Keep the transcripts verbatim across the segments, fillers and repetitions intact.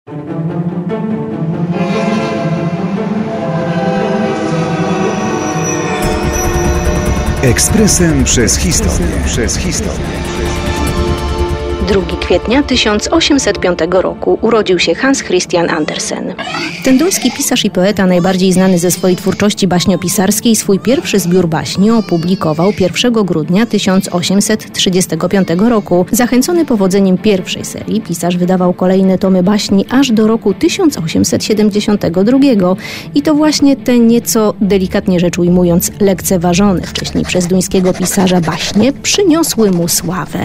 Ekspresem przez historię. Przez historię. drugiego kwietnia tysiąc osiemset piątego roku urodził się Hans Christian Andersen. Ten duński pisarz i poeta, najbardziej znany ze swojej twórczości baśniopisarskiej, swój pierwszy zbiór baśni opublikował pierwszego grudnia tysiąc osiemset trzydziestego piątego roku. Zachęcony powodzeniem pierwszej serii, pisarz wydawał kolejne tomy baśni aż do roku tysiąc osiemset siedemdziesiątego drugiego i to właśnie te nieco, delikatnie rzecz ujmując, lekceważone wcześniej przez duńskiego pisarza baśnie przyniosły mu sławę.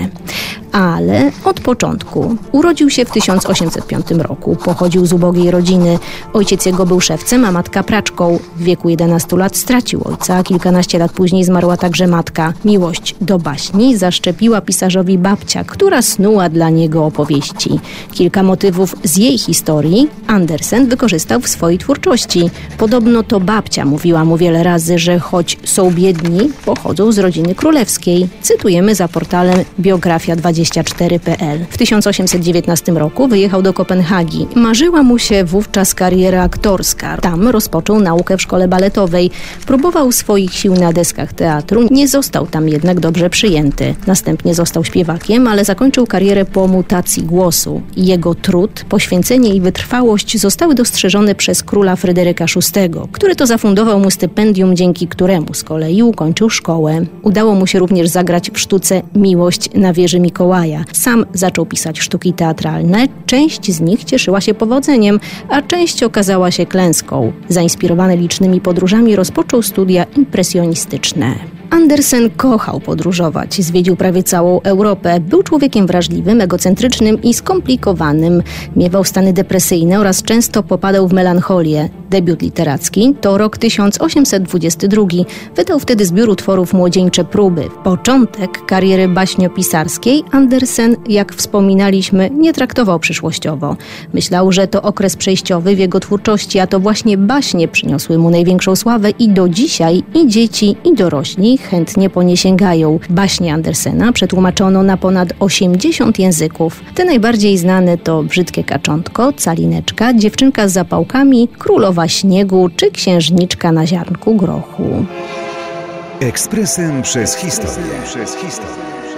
Ale od początku urodził się w tysiąc osiemset piątym roku. Pochodził z ubogiej rodziny. Ojciec jego był szewcem, a matka praczką. W wieku jedenastu lat stracił ojca, a kilkanaście lat później zmarła także matka. Miłość do baśni zaszczepiła pisarzowi babcia, która snuła dla niego opowieści. Kilka motywów z jej historii Andersen wykorzystał w swojej twórczości. Podobno to babcia mówiła mu wiele razy, że choć są biedni, pochodzą z rodziny królewskiej. Cytujemy za portalem biografia dwadzieścia cztery kropka p l. W tysiąc osiemset dziewiętnastym roku wyjechał do Kopenhagi. Marzyła mu się wówczas kariera aktorska. Tam rozpoczął naukę w szkole baletowej. Próbował swoich sił na deskach teatru. Nie został tam jednak dobrze przyjęty. Następnie został śpiewakiem, ale zakończył karierę po mutacji głosu. Jego trud, poświęcenie i wytrwałość zostały dostrzeżone przez króla Fryderyka szóstego, który to zafundował mu stypendium, dzięki któremu z kolei ukończył szkołę. Udało mu się również zagrać w sztuce Miłość na wieży Mikołaja. Sam zaczął pisać sztuki teatralne. Część z nich cieszyła się powodzeniem, a część okazała się klęską. Zainspirowany licznymi podróżami rozpoczął studia impresjonistyczne. Andersen kochał podróżować, zwiedził prawie całą Europę. Był człowiekiem wrażliwym, egocentrycznym i skomplikowanym. Miewał stany depresyjne oraz często popadał w melancholię. Debiut literacki to rok tysiąc osiemset dwudziesty drugi. Wydał wtedy zbiór utworów Młodzieńcze próby. Początek kariery baśniopisarskiej Andersen, jak wspominaliśmy, nie traktował przyszłościowo. Myślał, że to okres przejściowy w jego twórczości, a to właśnie baśnie przyniosły mu największą sławę i do dzisiaj i dzieci, i dorośli chętnie po nie sięgają. Baśnie Andersena przetłumaczono na ponad osiemdziesiąt języków. Te najbardziej znane to Brzydkie kaczątko, Calineczka, Dziewczynka z zapałkami, Królowa śniegu czy Księżniczka na ziarnku grochu. Ekspresem przez historię. Przez historię.